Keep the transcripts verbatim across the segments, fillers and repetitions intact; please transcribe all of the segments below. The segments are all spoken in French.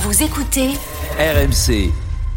Vous écoutez R M C.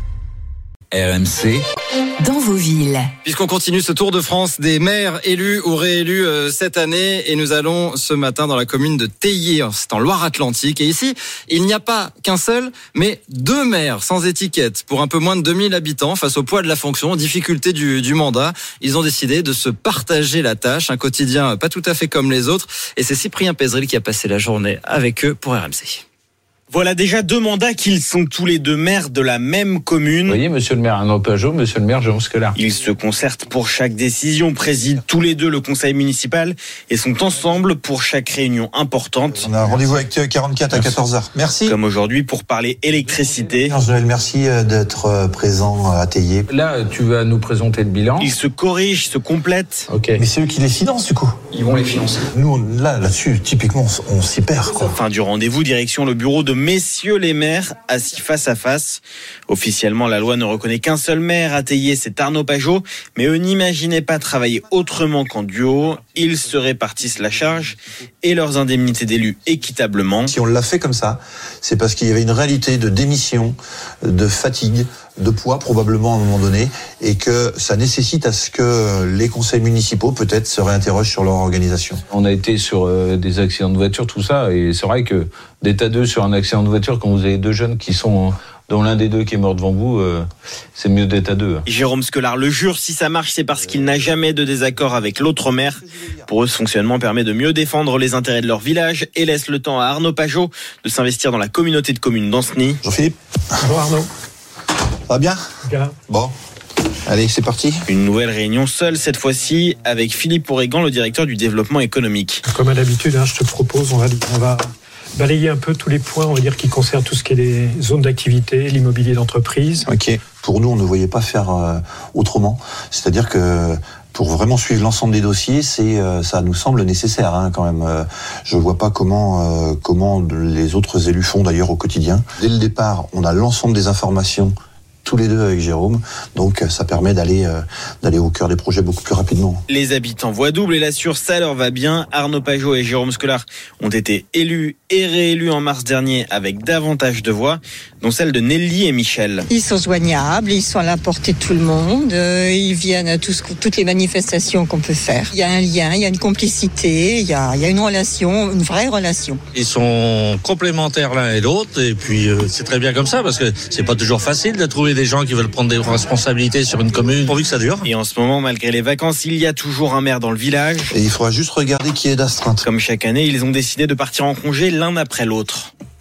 R M C. Dans vos villes. Puisqu'on continue ce tour de France des maires élus ou réélus euh, cette année, et nous allons ce matin dans la commune de Théier, c'est en Loire-Atlantique. Et ici, il n'y a pas qu'un seul, mais deux maires sans étiquette pour un peu moins de deux mille habitants face au poids de la fonction, aux difficultés du, du mandat. Ils ont décidé de se partager la tâche, un quotidien pas tout à fait comme les autres. Et c'est Cyprien Pézeril qui a passé la journée avec eux pour R M C. Voilà déjà deux mandats qu'ils sont tous les deux maires de la même commune. Vous voyez, monsieur le maire Arnaud Pajot, monsieur le maire Jérôme Scolar. Ils se concertent pour chaque décision, président tous les deux le conseil municipal et sont ensemble pour chaque réunion importante. On a un rendez-vous avec quarante-quatre à quatorze heures. Merci. Comme aujourd'hui pour parler électricité. Joël, merci d'être présent à Théier. Là, tu vas nous présenter le bilan. Ils se corrigent, se complètent. Ok. Mais c'est eux qui les financent du coup. Ils vont les financer. Nous, on, là, là-dessus, typiquement, on s'y perd, quoi. Fin du rendez-vous, direction le bureau de messieurs les maires, assis face à face. Officiellement, la loi ne reconnaît qu'un seul maire à Théier, c'est Arnaud Pajot. Mais eux n'imaginaient pas travailler autrement qu'en duo. Ils se répartissent la charge et leurs indemnités d'élus équitablement. Si on l'a fait comme ça, c'est parce qu'il y avait une réalité de démission, de fatigue, de poids probablement à un moment donné, et que ça nécessite à ce que les conseils municipaux peut-être se réinterrogent sur leur organisation. On a été sur euh, des accidents de voiture, tout ça, et c'est vrai que d'être à deux sur un accident de voiture, quand vous avez deux jeunes qui sont, dont l'un des deux qui est mort devant vous, euh, c'est mieux d'être à deux. Jérôme Scolar le jure, si ça marche, c'est parce qu'il n'a jamais de désaccord avec l'autre maire. Pour eux, ce fonctionnement permet de mieux défendre les intérêts de leur village et laisse le temps à Arnaud Pajot de s'investir dans la communauté de communes d'Ancenis. Jean-Philippe. Bonjour Arnaud. Ça va bien ? Bien. Bon. Allez, c'est parti. Une nouvelle réunion seule cette fois-ci avec Philippe Oregan, le directeur du développement économique. Comme à l'habitude, hein, je te propose, on va, on va balayer un peu tous les points, on va dire, qui concernent tout ce qui est les zones d'activité, l'immobilier d'entreprise. Ok. Pour nous, on ne voyait pas faire euh, autrement. C'est-à-dire que pour vraiment suivre l'ensemble des dossiers, c'est euh, ça nous semble nécessaire hein, quand même. Euh, je vois pas comment euh, comment les autres élus font d'ailleurs au quotidien. Dès le départ, on a l'ensemble des informations tous les deux avec Jérôme, donc ça permet d'aller euh, d'aller au cœur des projets beaucoup plus rapidement. Les habitants voient double et l'assurent, ça leur va bien. Arnaud Pajot et Jérôme Scolar ont été élus et réélus en mars dernier avec davantage de voix, dont celle de Nelly et Michel. Ils sont joignables, ils sont à la portée de tout le monde, euh, ils viennent à tous, toutes les manifestations qu'on peut faire. Il y a un lien, il y a une complicité, il y a, il y a une relation, une vraie relation. Ils sont complémentaires l'un et l'autre et puis euh, c'est très bien comme ça parce que c'est pas toujours facile de trouver des gens qui veulent prendre des responsabilités sur une commune pourvu que ça dure. Et en ce moment, malgré les vacances, il y a toujours un maire dans le village. Et il faudra juste regarder qui est d'astreinte. Comme chaque année, ils ont décidé de partir en congé l'un après l'autre.